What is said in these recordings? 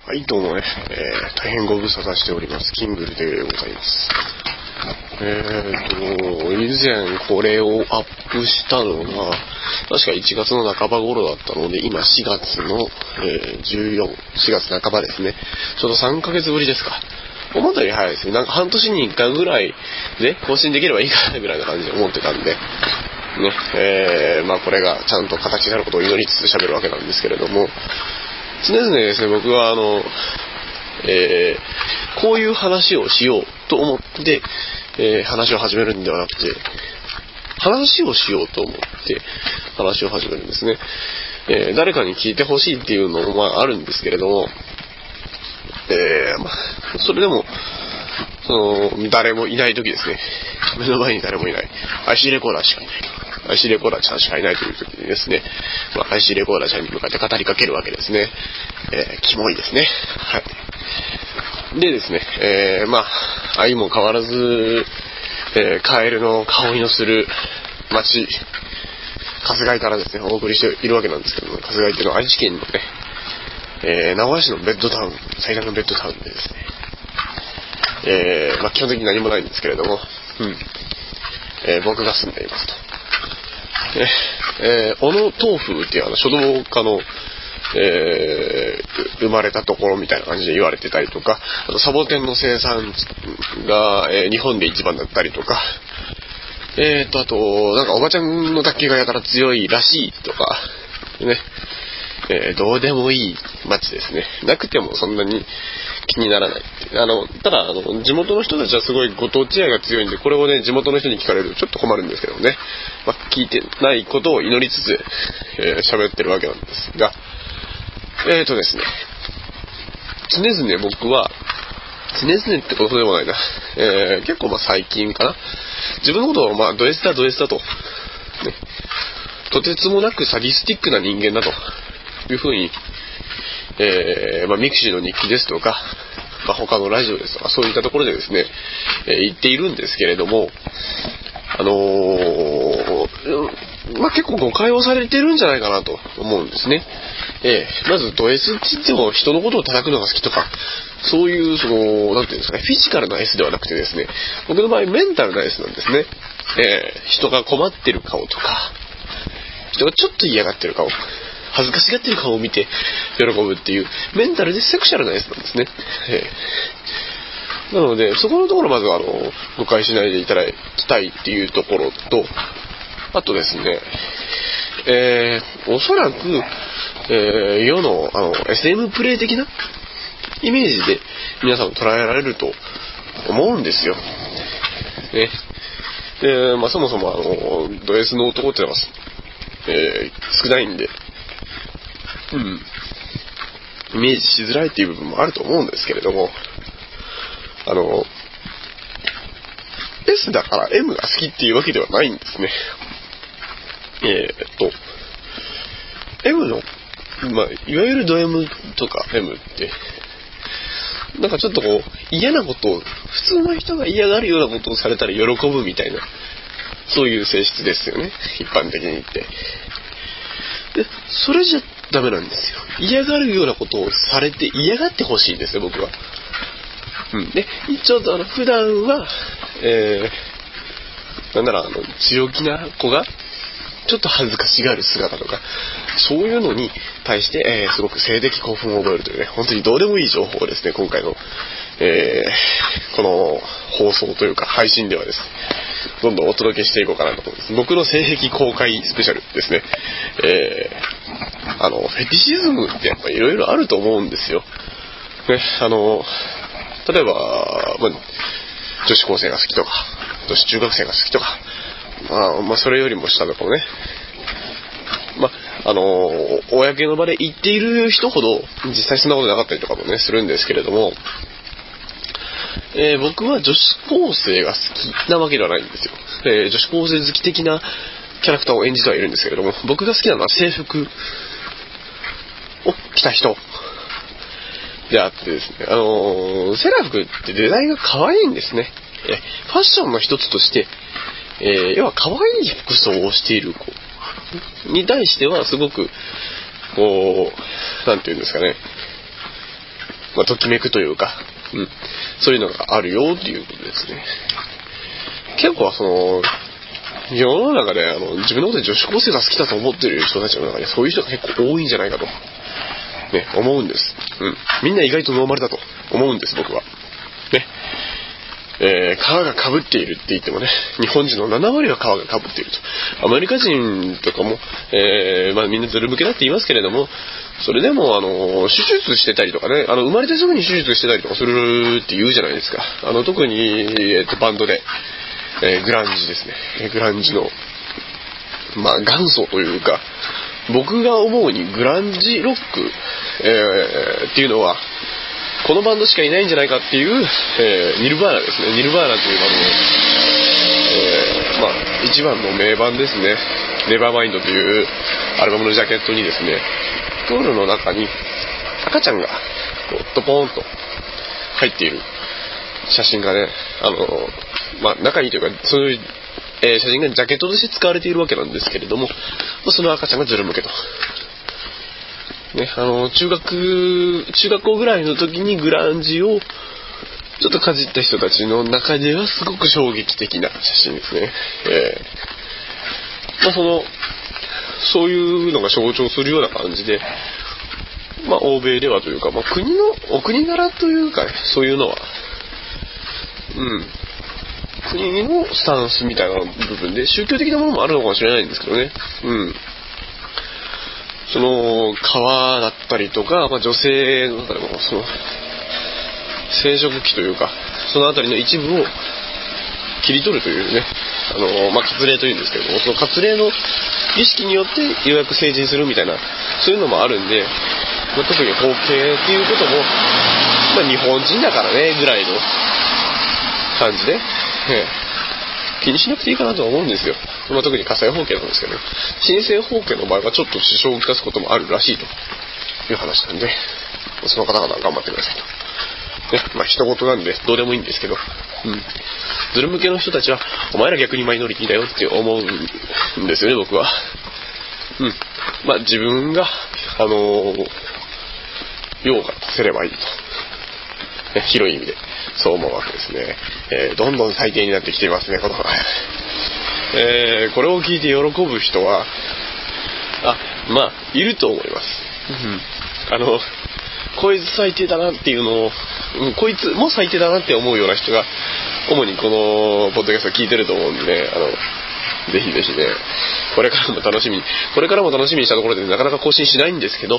はい、どうもね、大変ご無沙汰しております。キングルでございます。以前これをアップしたのが、確か1月の半ば頃だったので、今4月の、4月半ばですね。ちょうど3ヶ月ぶりですか。思ったより早いですね。なんか半年に1回ぐらいで更新できればいいかなぐらいな感じで思ってたんで、ね、まあこれがちゃんと形になることを祈りつつ喋るわけなんですけれども、常々ですね、僕はこういう話をしようと思って、話を始めるんではなくて、話をしようと思って話を始めるんですね。誰かに聞いてほしいっていうのもあるんですけれども、それでも誰もいない時ですね。目の前に誰もいない。IC レコーダーしかいない。IC レコーダーちゃんしかいないという時にですね、IC レコーダーちゃんに向かって語りかけるわけですね。キモいですね。はい。でですね、相も変わらず、カエルの香りのする町、春日井からですね、お送りしているわけなんですけども、春日井っていうのは愛知県のね、名古屋市のベッドタウン、最大のベッドタウンでですね、基本的に何もないんですけれども、僕が住んでいますと。小野豆腐っていう書道家の、生まれたところみたいな感じで言われてたりとか、あとサボテンの生産が、日本で一番だったりとか、あとなんかおばちゃんの卓球がやたら強いらしいとかね、どうでもいい街ですね。なくてもそんなに気にならない。ただ地元の人たちはすごいご当地愛が強いんで、これをね地元の人に聞かれるとちょっと困るんですけどもね、聞いてないことを祈りつつ喋ってるわけなんですが、ですね、常々僕は常々ってことでもないな、結構最近かな、自分のことをド S だと、ね、とてつもなくサディスティックな人間だというふうに、ミクシーの日記ですとか、他のラジオですとか、そういったところでですね、言っているんですけれども、結構誤解をされてるんじゃないかなと思うんですね。まずド S って言っても人のことを叩くのが好きとか、そういうなんていうんですかね、フィジカルな S ではなくてですね、僕の場合メンタルな S なんですね。人が困ってる顔とか、人がちょっと嫌がってる顔、恥ずかしがってる顔を見て喜ぶっていうメンタルでセクシャルな S なんですね。なのでそこのところまず誤解しないでいただきたいっていうところと、あとですね、おそらく、世のSM プレイ的なイメージで皆さん捉えられると思うんですよ。ね。で、そもそもド S の男ってのは、少ないんで、イメージしづらいっていう部分もあると思うんですけれども、S だから M が好きっていうわけではないんですね。M の、いわゆるド M とか Mって、なんかちょっと嫌なことを、普通の人が嫌がるようなことをされたら喜ぶみたいな、そういう性質ですよね、一般的に言って。で、それじゃダメなんですよ。嫌がるようなことをされて嫌がってほしいんですよ、僕は。で、一応普段は、強気な子がちょっと恥ずかしがる姿とか、そういうのに対して、すごく性的興奮を覚えるというね、本当にどうでもいい情報をですね、今回の、この放送というか配信ではですね、どんどんお届けしていこうかなと思います。僕の性癖公開スペシャルですね。フェティシズムってやっぱいろいろあると思うんですよ。ね、例えば、女子高生が好きとか、女子中学生が好きとか、それよりも下とかもね、公の場で言っている人ほど実際そんなことなかったりとかもねするんですけれども、僕は女子高生が好きなわけではないんですよ。女子高生好き的なキャラクターを演じてはいるんですけれども、僕が好きなのは制服を着た人であってですね、セーラー服ってデザインが可愛いんですね。ファッションの一つとして、要は可愛い服装をしている子に対してはすごくなんていうんですかね、 ときめくというか、そういうのがあるよっていうことですね。結構世の中で自分のことで女子高生が好きだと思ってる人たちの中でそういう人が結構多いんじゃないかと、思うんです。みんな意外とノーマルだと思うんです、僕は。皮が被っているって言ってもね、日本人の7割は皮が被っていると。アメリカ人とかも、みんなズル向けだって言いますけれども、それでも手術してたりとかね、生まれてすぐに手術してたりとかするって言うじゃないですか。特に、バンドで、グランジですね。グランジの元祖というか、僕が思うにグランジロック、っていうのはこのバンドしかいないんじゃないかっていう、ニルバーナですね。ニルバーナというバンド、一番の名盤ですね。ネバーマインドというアルバムのジャケットにですね、プールの中に赤ちゃんがドポーンと入っている写真がね、中にというかそういう、写真がジャケットとして使われているわけなんですけれども、その赤ちゃんがズル向けと。中学校ぐらいの時にグランジをちょっとかじった人たちの中ではすごく衝撃的な写真ですね。そういうのが象徴するような感じで、欧米ではというか、国のお国柄というか、そういうのは、国のスタンスみたいな部分で宗教的なものもあるのかもしれないんですけどね。川だったりとか、女性の中でも生殖器というか、そのあたりの一部を切り取るというね、割礼というんですけれども、その割礼の儀式によってようやく成人するみたいな、そういうのもあるんで、特に包茎っていうことも、日本人だからねぐらいの感じで、気にしなくていいかなとは思うんですよ。特に火星包茎なんですけど、新生包茎の場合はちょっと支障をきたすこともあるらしいという話なんで、その方々は頑張ってくださいと。人事なんでどうでもいいんですけど、ズル向けの人たちはお前ら逆にマイノリティだよって思うんですよね、僕は。自分が用が足せればいいと、広い意味でそう思うわけですね。どんどん最低になってきていますね、このこれを聞いて喜ぶ人はいると思います。こいつ最低だなっていうのを、こいつも最低だなって思うような人が主にこのポッドキャストを聞いてると思うんでね、ぜひぜひね、これからも楽しみにしたところでなかなか更新しないんですけど、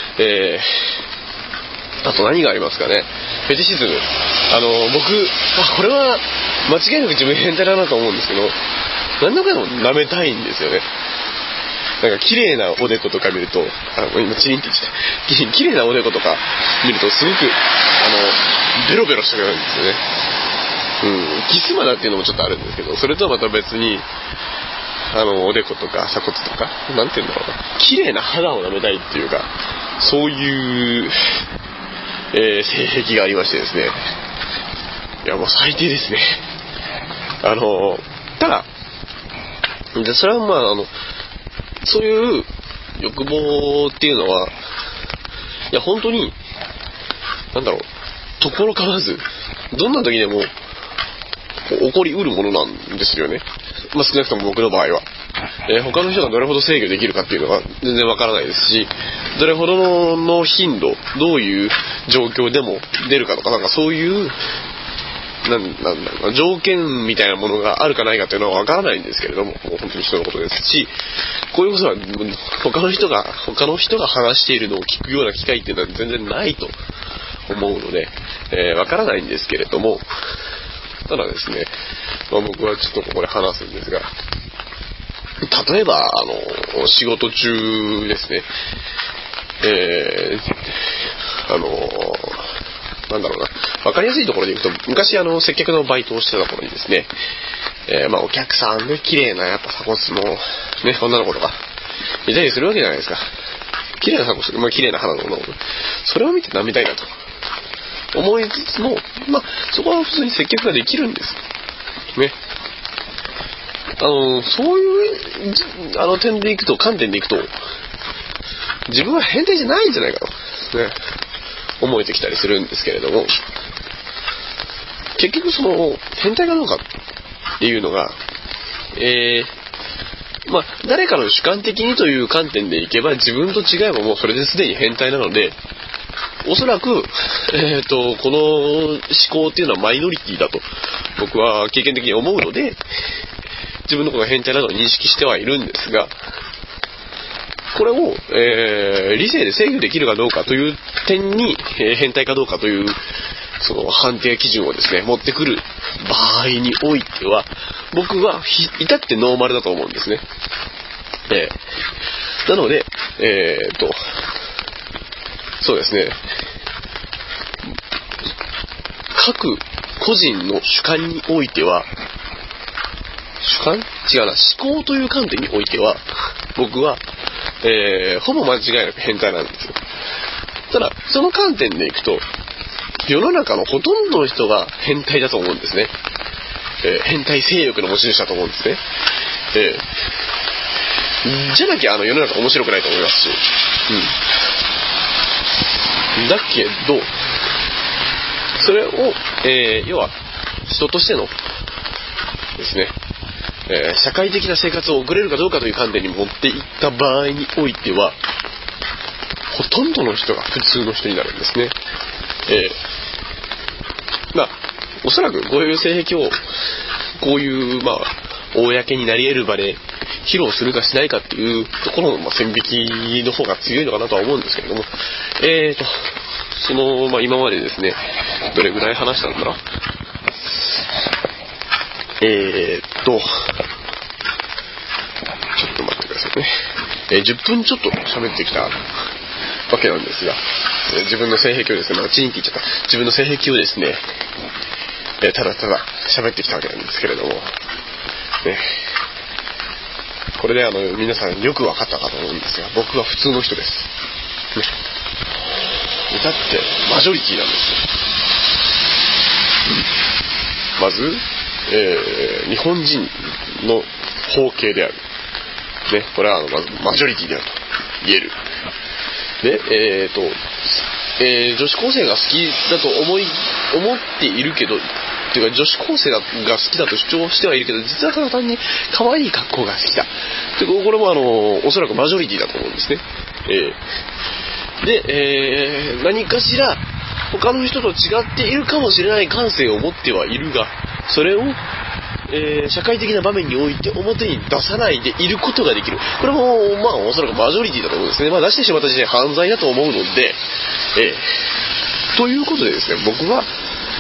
あと何がありますかね。フェティシズム。僕、これは間違いなく自分変態だなと思うんですけど、何度かでも舐めたいんですよね。綺麗なおでことか見ると、今チリンって言って綺麗なおでことか見るとすごくベロベロしたくなるんですよね。キスマナっていうのもちょっとあるんですけど、それとはまた別におでことか鎖骨とか、なんていうんだろうな、綺麗な肌を舐めたいっていうか、そういう性癖がありましてですね。いやもう最低ですね。ただそれはそういう欲望っていうのは、いや本当にところ構わずどんな時でも起こりうるものなんですよね。少なくとも僕の場合は、他の人がどれほど制御できるかっていうのは全然わからないですし、どれほどの頻度、どういう状況でも出るかとか、そういう条件みたいなものがあるかないかっていうのはわからないんですけれども、本当に人のことですし、こういうことは他の人が話しているのを聞くような機会っていうのは全然ないと思うので、わからないんですけれども、ただですね、僕はちょっとここで話すんですが、例えば仕事中ですね、わかりやすいところで言うと、昔接客のバイトをしてた頃にですね、お客さんで綺麗なやっぱ鎖骨のね女の子とかいたりするわけじゃないですか。綺麗な鎖骨、綺麗な肌の女の子、それを見て舐めたいなと思いつつも、そこは普通に接客ができるんですね。そういう観点でいくと、自分は変態じゃないんじゃないかとね思えてきたりするんですけれども、結局その変態かどうかっていうのが、誰かの主観的にという観点でいけば、自分と違えばもうそれですでに変態なので、おそらく、この思考っていうのはマイノリティだと僕は経験的に思うので、自分のことが変態などを認識してはいるんですが、これを、理性で制御できるかどうかという点に、変態かどうかというその判定基準をですね持ってくる場合においては、僕は至ってノーマルだと思うんですね。なので、そうですね、各個人の主観においては、思考という観点においては、僕は、ほぼ間違いなく変態なんですよ。ただその観点でいくと、世の中のほとんどの人が変態だと思うんですね。変態性欲の持ち主だと思うんですね。じゃなきゃ世の中面白くないと思いますし、だけどそれを、要は人としてのですね、社会的な生活を送れるかどうかという観点に持っていった場合においては、ほとんどの人が普通の人になるんですね。おそらくこういう性癖をこういう公になり得る場で披露するかしないかっていうところの線引きの方が強いのかなとは思うんですけれども、その今までですね、どれぐらい話したんだろう。ちょっと待ってくださいね。10分ちょっと喋ってきたわけなんですが、自分の性癖をですね、チンって言っちゃった。自分の性癖をですね、ただただ喋ってきたわけなんですけれども、これで皆さんよく分かったかと思うんですが、僕は普通の人です。だってマジョリティなんですよ。まず、日本人の法系である。これはまずマジョリティであると言える。で、女子高生が好きだと思っているけど、というか女子高生が好きだと主張してはいるけど、実はただ単に可愛い格好が好きだ。これもおそらくマジョリティだと思うんですね。で、何かしら他の人と違っているかもしれない感性を持ってはいるが、それを社会的な場面において表に出さないでいることができる。これもおそらくマジョリティだと思うんですね。出してしまった時点で犯罪だと思うので、ということでですね、僕は、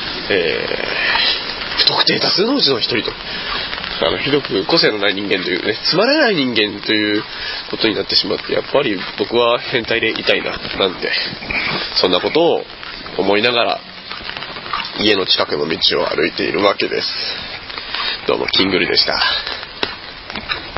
不特定多数のうちの一人と、ひどく個性のない人間というね、つまらない人間ということになってしまって、やっぱり僕は変態でいたいな、なんて、そんなことを思いながら家の近くの道を歩いているわけです。どうもキングルでした。